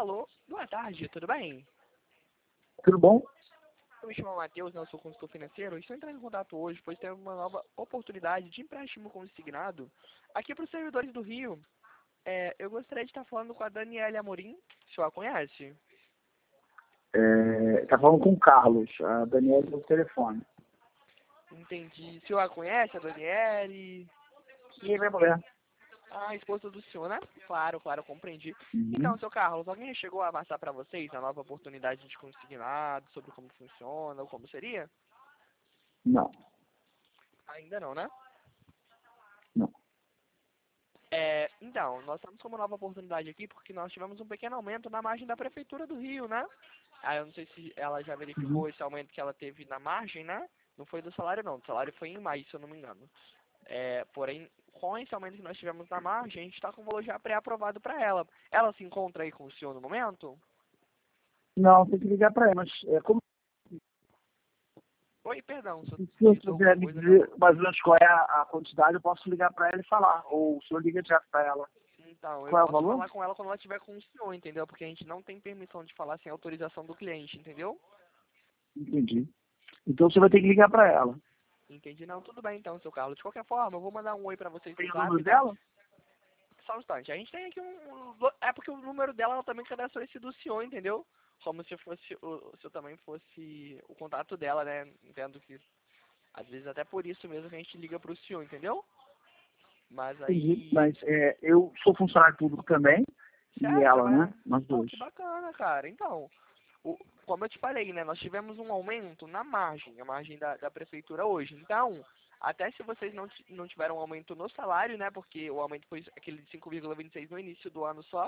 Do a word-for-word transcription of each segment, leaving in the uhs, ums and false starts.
Alô, boa tarde, tudo bem? Tudo bom? Eu me chamo Matheus, né, eu sou consultor financeiro e estou entrando em contato hoje, pois tem uma nova oportunidade de empréstimo consignado aqui para os servidores do Rio. É, eu gostaria de estar falando com a Daniela Amorim, o senhor a conhece? É, tá falando com o Carlos, a Daniela do telefone. Entendi. O senhor a conhece, a Daniele? E minha mulher? Ah, a esposa do senhor, né? Claro, claro, eu compreendi. Uhum. Então, seu Carlos, alguém chegou a passar para vocês a nova oportunidade de consignado, sobre como funciona ou como seria? Não, Ainda não, né? não. É, então, nós estamos com uma nova oportunidade aqui porque nós tivemos um pequeno aumento na margem da Prefeitura do Rio, né? Ah, eu não sei se ela já verificou Uhum. esse aumento que ela teve na margem, né? Não foi do salário, não. O salário foi em maio, se eu não me engano. É, porém, com esse aumento que nós tivemos na margem, a gente está com o valor já pré-aprovado para ela. Ela se encontra aí com o senhor no momento? Não, tem que ligar para ela. Mas é, como Oi, perdão, o senhor se eu digitou alguma quiser me coisa, acabou. dizer mais ou menos qual é a, a quantidade, eu posso ligar para ela e falar. Ou o senhor liga direto para ela. Então, eu Qual é o posso valor? falar com ela quando ela estiver com o senhor, entendeu? Porque a gente não tem permissão de falar sem autorização do cliente, entendeu? Entendi. Então você vai ter que ligar para ela. Entendi. Não, tudo bem então, seu Carlos. De qualquer forma, eu vou mandar um oi pra vocês no Tem o zap, número né? dela? Só um instante. A gente tem aqui um... um- É porque o número dela ela também cadastrou esse do senhor, entendeu? Como se fosse o, se eu também fosse o contato dela, né? Entendo que às vezes até por isso mesmo que a gente liga pro senhor, entendeu? Mas Entendi. aí... Mas é, eu sou funcionário público também. E Sério, ela, trabalhar... né? Nós Pô, dois. que bacana, cara. Então, o, como eu te falei, né? Nós tivemos um aumento na margem, a margem da, da prefeitura hoje. Então, até se vocês não, ti- não tiveram um aumento no salário, né? Porque o aumento foi aquele de cinco vírgula vinte e seis no início do ano só.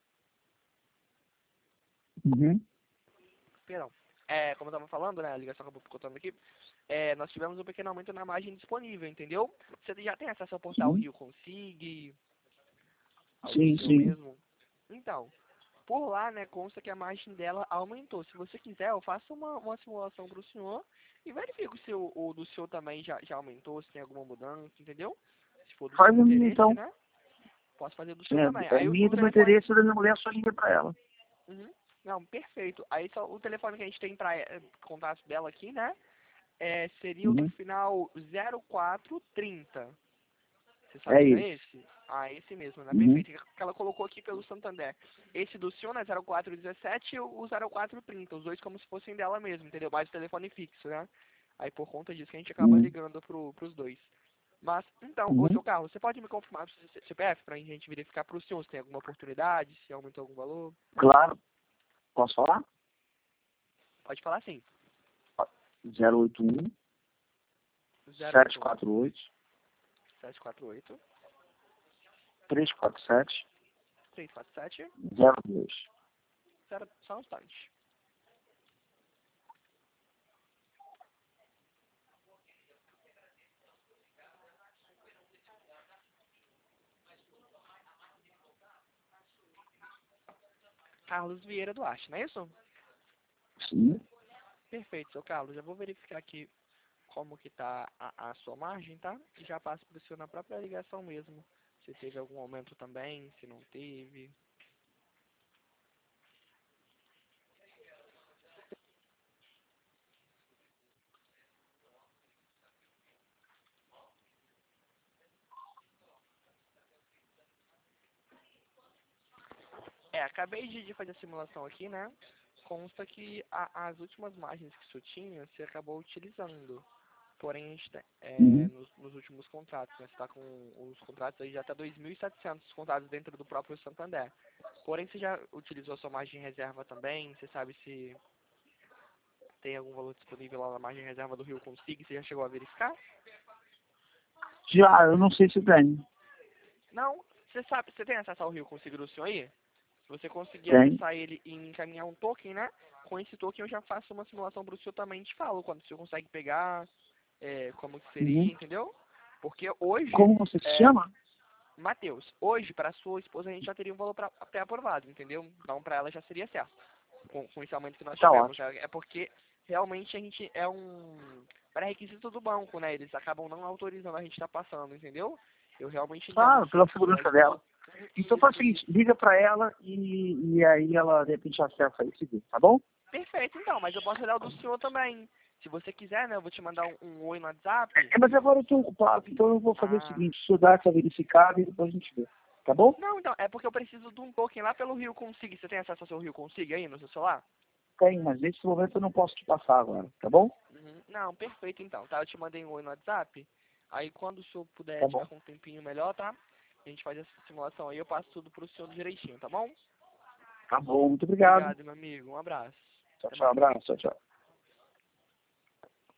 Uhum. Perdão. É, como eu estava falando, né? A ligação acabou picotando aqui. É, nós tivemos um pequeno aumento na margem disponível, entendeu? Você já tem acesso ao portal Sim, Rio Consig, ao do sim, seu sim. mesmo? Então, por lá, né, consta que a margem dela aumentou. Se você quiser, eu faço uma, uma simulação para o senhor e verifico se o, o do senhor também já, já aumentou, se tem alguma mudança, entendeu? Se for do Faz seu a minha interesse, então. né? Posso fazer do seu também. É, é Aí o, minha o do meu telefone... interesse da minha mulher, só liga para ela. Uhum. Não, perfeito. Aí só o telefone que a gente tem para contato dela aqui, né? É, seria o do Uhum. final zero quatro trinta. Você É sabe se é esse. esse? Ah, esse mesmo, né? Uhum. Perfeito. Que ela colocou aqui pelo Santander. Esse do senhor, né? zero quatro dezessete e o zero quatro trinta. Os dois como se fossem dela mesmo, entendeu? Mais o telefone fixo, né? Aí por conta disso que a gente acaba Uhum. ligando pro, pros dois. Mas, então, ô Uhum. seu Carlos, você pode me confirmar o seu C P F pra gente verificar pro senhor se tem alguma oportunidade, se aumentou algum valor? Claro. Posso falar? Pode falar sim. zero oito um, zero sete oito um, quatro oito, sete quatro oito, três quatro sete, três quatro sete, zero dois. zero. Só um instante. Carlos Vieira Duarte, não é isso? Sim. Perfeito, seu Carlos. Já vou verificar aqui como que tá a, a sua margem, tá? E já passo para o senhor na própria ligação mesmo. Se teve algum aumento também, se não teve. É, acabei de, de fazer a simulação aqui, né? Consta que a- as últimas margens que o senhor tinha, você acabou utilizando. Porém, a gente, tem- é, Uhum. nos, nos últimos contratos, né? Você está com os contratos aí já até dois mil e setecentos contados dentro do próprio Santander. Porém, você já utilizou a sua margem de reserva também? Você sabe se tem algum valor disponível lá na margem de reserva do Rio Consig? Você já chegou a verificar? Já, eu não sei se tem. Não? Você sabe, você tem acesso ao Rio Consig do senhor aí? Se você conseguir Tem. acessar ele e encaminhar um token, né? Com esse token eu já faço uma simulação para o senhor também e te falo quando o senhor consegue pegar, é, como que Uhum. seria, entendeu? Porque hoje, Como você se é, chama? Matheus, hoje para sua esposa a gente já teria um valor pra, pré-aprovado, entendeu? Então para ela já seria certo, com, com esse aumento que nós Tá tivemos. ótimo. É, é porque realmente a gente é um pré-requisito do banco, né? Eles acabam não autorizando a gente estar passando, entendeu? Eu realmente entendo Claro, que, pela que sua segurança esposa dela. Então faz o seguinte, liga pra ela e, e aí ela de repente acessa isso, tá bom? Perfeito, então, mas eu posso olhar o do senhor também. Se você quiser, né, eu vou te mandar um, um oi no WhatsApp. É, mas agora eu tô ocupado, então eu vou fazer Ah. o seguinte, estudar essa verificada e depois a gente vê, tá bom? Não, então, é porque eu preciso de um token lá pelo Rio Consig. Você tem acesso ao seu Rio Consig aí no seu celular? Tem, mas nesse momento eu não posso te passar agora, tá bom? Uhum. Não, perfeito então, tá? Eu te mandei um oi no WhatsApp. Aí quando o senhor puder, Tá tiver bom. com um tempinho melhor, tá? A gente faz essa simulação aí, eu passo tudo pro senhor direitinho, tá bom? Tá bom, muito obrigado. Obrigado, meu amigo. Um abraço. Tchau, Até tchau, mais. abraço, tchau, tchau.